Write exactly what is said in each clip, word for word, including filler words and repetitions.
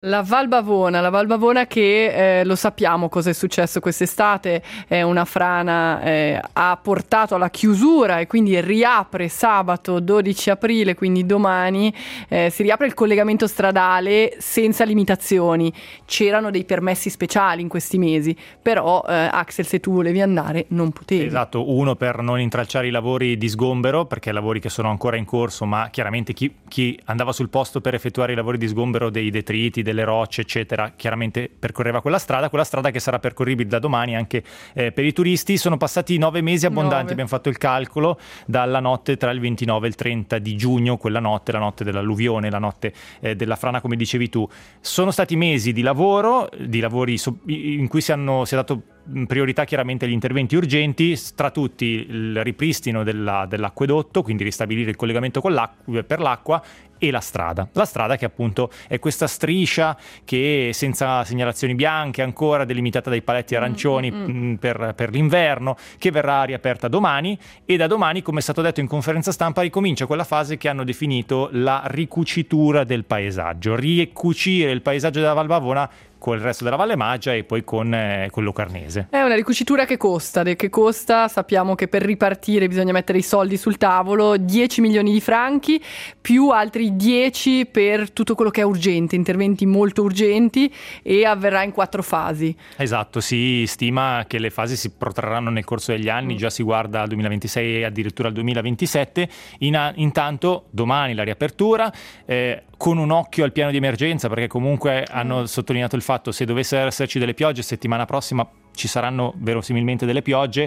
La Val Bavona, la Val Bavona che eh, lo sappiamo cosa è successo quest'estate, è una frana, eh, ha portato alla chiusura e quindi riapre sabato dodici aprile, quindi domani, eh, si riapre il collegamento stradale senza limitazioni. C'erano dei permessi speciali in questi mesi, però eh, Axel, se tu volevi andare non potevi. Esatto, uno per non intralciare i lavori di sgombero, perché lavori che sono ancora in corso, ma chiaramente chi, chi andava sul posto per effettuare i lavori di sgombero dei detriti, delle rocce eccetera, chiaramente percorreva quella strada quella strada che sarà percorribile da domani anche eh, per i turisti. Sono passati nove mesi abbondanti, nove. Abbiamo fatto il calcolo dalla notte tra il ventinove e il trenta di giugno, quella notte, la notte dell'alluvione, la notte eh, della frana, come dicevi tu. Sono stati mesi di lavoro, di lavori so- in cui si, hanno, si è dato priorità chiaramente agli interventi urgenti, tra tutti il ripristino della, dell'acquedotto, quindi ristabilire il collegamento con l'acqua, per l'acqua, e la strada. La strada che appunto è questa striscia che senza segnalazioni bianche, ancora delimitata dai paletti arancioni mm-hmm. per, per l'inverno, che verrà riaperta domani, e da domani, come è stato detto in conferenza stampa, ricomincia quella fase che hanno definito la ricucitura del paesaggio, ricucire il paesaggio della Val Bavona con il resto della Valle Maggia e poi con eh, quello carnese. È una ricucitura che costa, che costa, sappiamo che per ripartire bisogna mettere i soldi sul tavolo, dieci milioni di franchi, più altri dieci per tutto quello che è urgente, interventi molto urgenti, e avverrà in quattro fasi. Esatto, si stima che le fasi si protrarranno nel corso degli anni, mm. già si guarda al duemilaventisei e addirittura al duemilaventisette. In a- intanto domani la riapertura, eh, con un occhio al piano di emergenza, perché comunque mm. hanno sottolineato il fatto, se dovessero esserci delle piogge settimana prossima ci saranno verosimilmente delle piogge,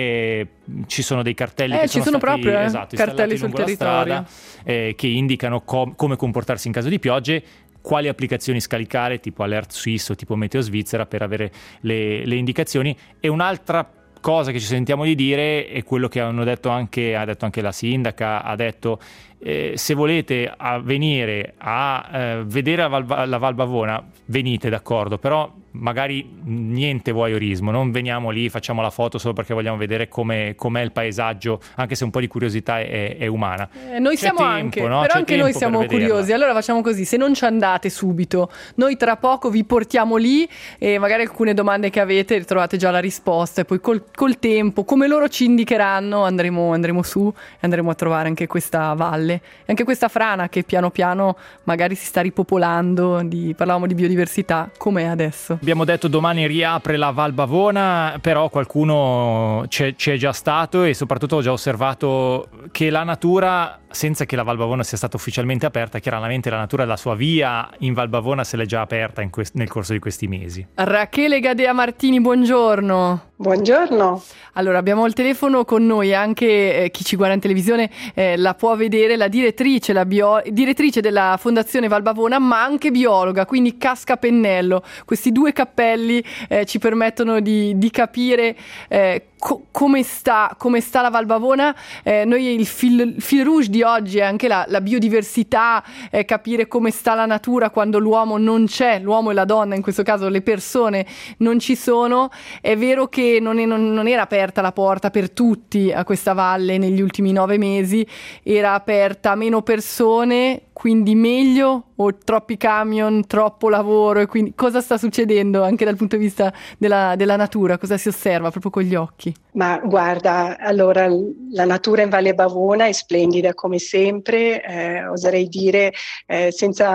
e ci sono dei cartelli eh, che ci sono, sono stati, proprio eh, esatto, cartelli sul territorio strada, eh, che indicano com- come comportarsi in caso di piogge, quali applicazioni scaricare, tipo Alert Suisse o tipo Meteo Svizzera, per avere le, le indicazioni. E un'altra cosa che ci sentiamo di dire è quello che hanno detto anche, ha detto anche la sindaca, ha detto eh, se volete a venire a eh, vedere la Val, la Val Bavona, venite, d'accordo, però magari niente voyeurismo, non veniamo lì, facciamo la foto solo perché vogliamo vedere come com'è il paesaggio, anche se un po' di curiosità è, è umana. Eh, noi C'è siamo tempo, anche, no? però C'è anche noi siamo curiosi. Allora facciamo così: se non ci andate subito, noi tra poco vi portiamo lì, e magari alcune domande che avete trovate già la risposta, e poi col, col tempo, come loro ci indicheranno, andremo, andremo su e andremo a trovare anche questa valle, anche questa frana che piano piano magari si sta ripopolando. Di, parlavamo di biodiversità, com'è adesso? Abbiamo detto domani riapre la Val Bavona, però qualcuno c'è, c'è già stato, e soprattutto ho già osservato che la natura, senza che la Val Bavona sia stata ufficialmente aperta, chiaramente la natura della sua via in Val Bavona se l'è già aperta in quest- nel corso di questi mesi. Rachele Gadea Martini, buongiorno. Buongiorno. Allora, abbiamo al telefono con noi anche eh, chi ci guarda in televisione eh, la può vedere, la direttrice, la bio- direttrice della Fondazione Val Bavona, ma anche biologa, quindi casca a pennello. Questi due cappelli eh, ci permettono di, di capire eh, co- come sta, come sta la Val Bavona. Eh, noi il fil, il fil rouge di oggi è anche la, la biodiversità, eh, capire come sta la natura quando l'uomo non c'è, l'uomo e la donna, in questo caso le persone non ci sono. È vero che non, è, non, non era aperta la porta per tutti a questa valle negli ultimi nove mesi, era aperta a meno persone, quindi meglio, o troppi camion, troppo lavoro, e quindi cosa sta succedendo anche dal punto di vista della, della natura? Cosa si osserva proprio con gli occhi? Ma guarda, allora la natura in Valle Bavona è splendida come sempre, eh, oserei dire eh, senza,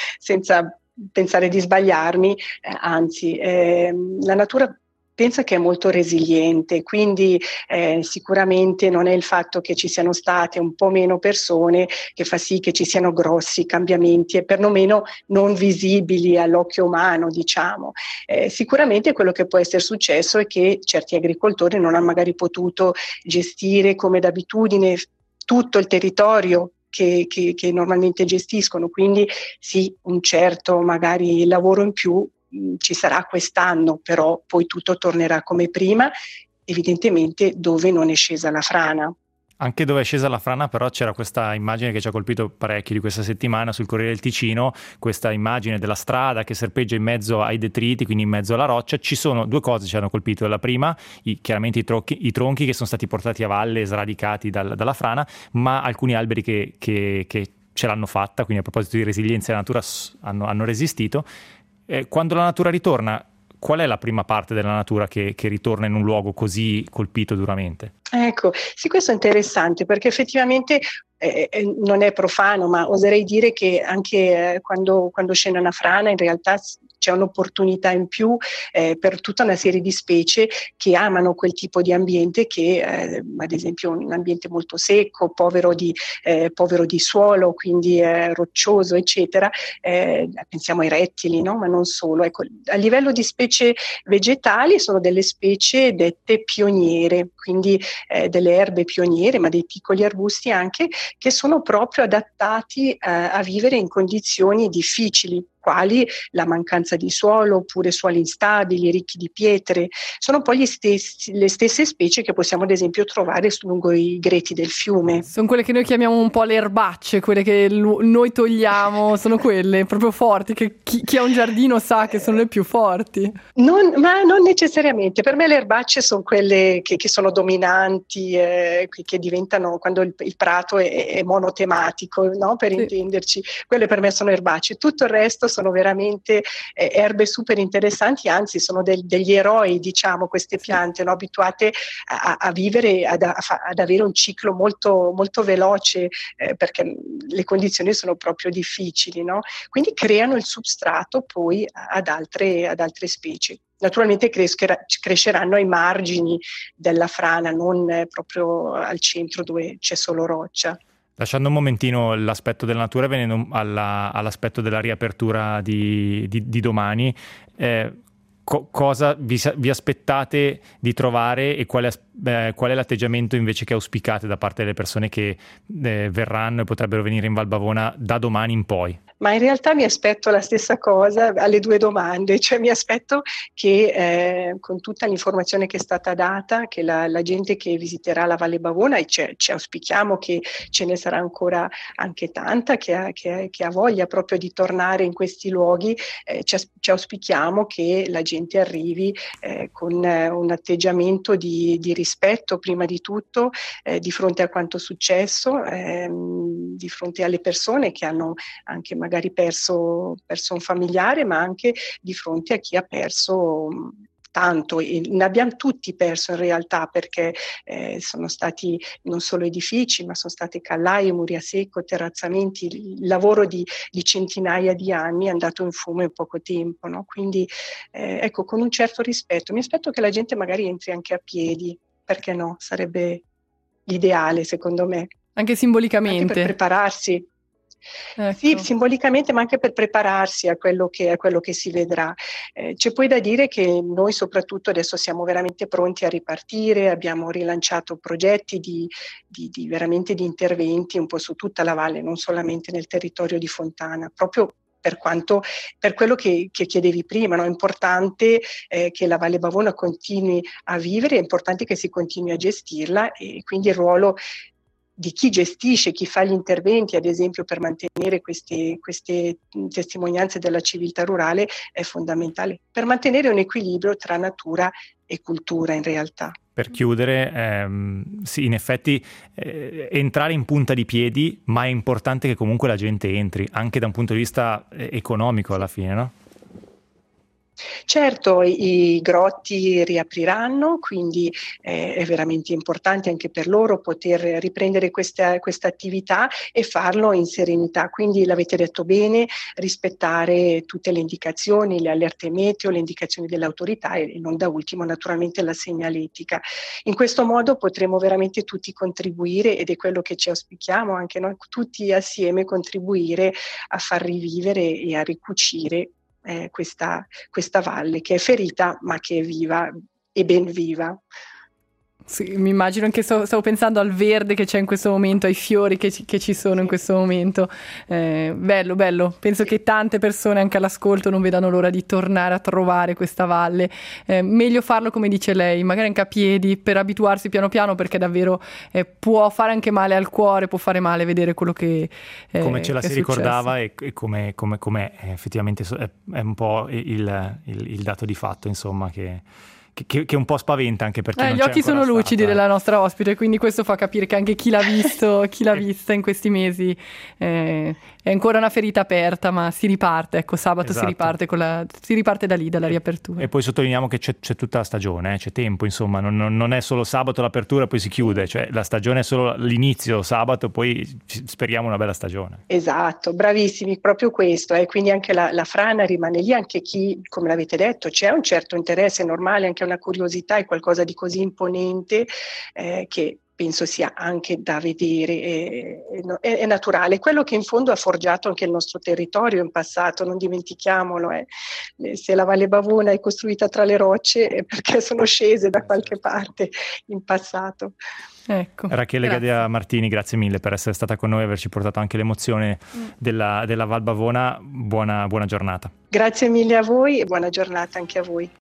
senza pensare di sbagliarmi, eh, anzi eh, la natura pensa che è molto resiliente, quindi eh, sicuramente non è il fatto che ci siano state un po' meno persone che fa sì che ci siano grossi cambiamenti, e perlomeno non visibili all'occhio umano, diciamo. Eh, sicuramente quello che può essere successo è che certi agricoltori non hanno magari potuto gestire come d'abitudine tutto il territorio Che, che, che normalmente gestiscono, quindi sì, un certo magari lavoro in più ci sarà quest'anno, però poi tutto tornerà come prima, evidentemente dove non è scesa la frana. Anche dove è scesa la frana, però, c'era questa immagine che ci ha colpito parecchio di questa settimana sul Corriere del Ticino, questa immagine della strada che serpeggia in mezzo ai detriti, quindi in mezzo alla roccia. Ci sono due cose che ci hanno colpito: la prima, i, chiaramente i tronchi, i tronchi che sono stati portati a valle, sradicati dal, dalla frana, ma alcuni alberi che, che, che ce l'hanno fatta, quindi a proposito di resilienza e natura hanno, hanno resistito. Eh, quando la natura ritorna, qual è la prima parte della natura che, che ritorna in un luogo così colpito duramente? Ecco, sì, questo è interessante perché effettivamente eh, non è profano, ma oserei dire che anche eh, quando, quando scende una frana in realtà c'è un'opportunità in più eh, per tutta una serie di specie che amano quel tipo di ambiente che eh, ad esempio un ambiente molto secco, povero di, eh, povero di suolo, quindi eh, roccioso eccetera, eh, pensiamo ai rettili, no? Ma non solo. Ecco, a livello di specie vegetali sono delle specie dette pioniere, quindi eh, delle erbe pioniere, ma dei piccoli arbusti anche, che sono proprio adattati eh, a vivere in condizioni difficili, quali la mancanza di suolo oppure suoli instabili, ricchi di pietre. Sono poi gli stessi, le stesse specie che possiamo ad esempio trovare lungo i greti del fiume. Sono quelle che noi chiamiamo un po' le erbacce, quelle che l- noi togliamo, sono quelle proprio forti, che chi, chi ha un giardino sa che sono le più forti. Non, ma non necessariamente, per me le erbacce sono quelle che, che sono dominanti, eh, che diventano quando il, il prato è, è monotematico, no? Per sì. intenderci, quelle per me sono erbacce, tutto il resto sono veramente eh, erbe super interessanti, anzi sono del, degli eroi, diciamo, queste piante, no? Abituate a, a vivere, ad, a, ad avere un ciclo molto, molto veloce eh, perché le condizioni sono proprio difficili, no? Quindi creano il substrato poi ad altre, ad altre specie. Naturalmente crescherà, cresceranno ai margini della frana, non eh, proprio al centro dove c'è solo roccia. Lasciando un momentino l'aspetto della natura, venendo alla, all'aspetto della riapertura di, di, di domani, eh, co- cosa vi, vi aspettate di trovare e qual è, eh, qual è l'atteggiamento invece che auspicate da parte delle persone che eh, verranno e potrebbero venire in Val Bavona da domani in poi? Ma in realtà mi aspetto la stessa cosa alle due domande, cioè mi aspetto che eh, con tutta l'informazione che è stata data, che la, la gente che visiterà la Valle Bavona, e ci, ci auspichiamo che ce ne sarà ancora anche tanta, che ha, che, che ha voglia proprio di tornare in questi luoghi, eh, ci, ci auspichiamo che la gente arrivi eh, con eh, un atteggiamento di, di rispetto prima di tutto, eh, di fronte a quanto successo, ehm, di fronte alle persone che hanno anche magari perso, perso un familiare, ma anche di fronte a chi ha perso tanto. E ne abbiamo tutti perso in realtà, perché eh, sono stati non solo edifici, ma sono state callaie, muri a secco, terrazzamenti, il lavoro di, di centinaia di anni è andato in fumo in poco tempo, no? Quindi eh, ecco, con un certo rispetto. Mi aspetto che la gente magari entri anche a piedi, perché no? Sarebbe l'ideale, secondo me. Anche simbolicamente. Anche per prepararsi. Ecco. Sì, simbolicamente, ma anche per prepararsi a quello che, a quello che si vedrà. Eh, c'è poi da dire che noi soprattutto adesso siamo veramente pronti a ripartire, abbiamo rilanciato progetti di, di, di veramente di interventi un po' su tutta la valle, non solamente nel territorio di Fontana, proprio per quanto, per quello che, che chiedevi prima, no? È importante eh, che la Valle Bavona continui a vivere, è importante che si continui a gestirla, e quindi il ruolo di chi gestisce, chi fa gli interventi, ad esempio per mantenere queste, queste testimonianze della civiltà rurale, è fondamentale, per mantenere un equilibrio tra natura e cultura in realtà. Per chiudere, ehm, sì, in effetti eh, entrare in punta di piedi, ma è importante che comunque la gente entri, anche da un punto di vista eh, economico alla fine, no? Certo, i, i grotti riapriranno, quindi eh, è veramente importante anche per loro poter riprendere questa, questa attività e farlo in serenità. Quindi l'avete detto bene, rispettare tutte le indicazioni, le allerte meteo, le indicazioni dell'autorità e, e non da ultimo naturalmente la segnaletica. In questo modo potremo veramente tutti contribuire, ed è quello che ci auspichiamo anche noi tutti assieme, contribuire a far rivivere e a ricucire Eh, questa, questa valle che è ferita ma che è viva e ben viva. Sì, mi immagino anche, stavo, stavo pensando al verde che c'è in questo momento, ai fiori che ci, che ci sono in questo momento. Eh, bello, bello. Penso che tante persone anche all'ascolto non vedano l'ora di tornare a trovare questa valle. Eh, meglio farlo come dice lei, magari anche a piedi, per abituarsi piano piano, perché davvero eh, può fare anche male al cuore, può fare male vedere quello che eh, come ce la si successo. ricordava e, e come, come, come è, effettivamente è, è un po' il, il, il dato di fatto, insomma, che che, che un po' spaventa anche perché eh, non gli c'è occhi sono ancora lucidi stata. della nostra ospite, quindi questo fa capire che anche chi l'ha visto, chi l'ha vista in questi mesi eh, è ancora una ferita aperta, ma si riparte, ecco, sabato Esatto. si riparte con la, si riparte da lì, dalla riapertura. E poi sottolineiamo che c'è, c'è tutta la stagione, eh, c'è tempo, insomma, non, non, non è solo sabato l'apertura e poi si chiude, cioè la stagione è solo l'inizio sabato, poi speriamo una bella stagione. Esatto, bravissimi, proprio questo, e eh. Quindi anche la, la frana rimane lì, anche chi, come l'avete detto, c'è un certo interesse, è normale, anche una curiosità, è qualcosa di così imponente eh, che penso sia anche da vedere, è, è, è naturale. Quello che in fondo ha forgiato anche il nostro territorio in passato, non dimentichiamolo, eh. Se la Valle Bavona è costruita tra le rocce è perché sono scese da qualche parte in passato. Ecco, Rachele grazie. Gadea Martini, grazie mille per essere stata con noi e averci portato anche l'emozione mm. della, della Val Bavona. Buona, buona giornata. Grazie mille a voi e buona giornata anche a voi.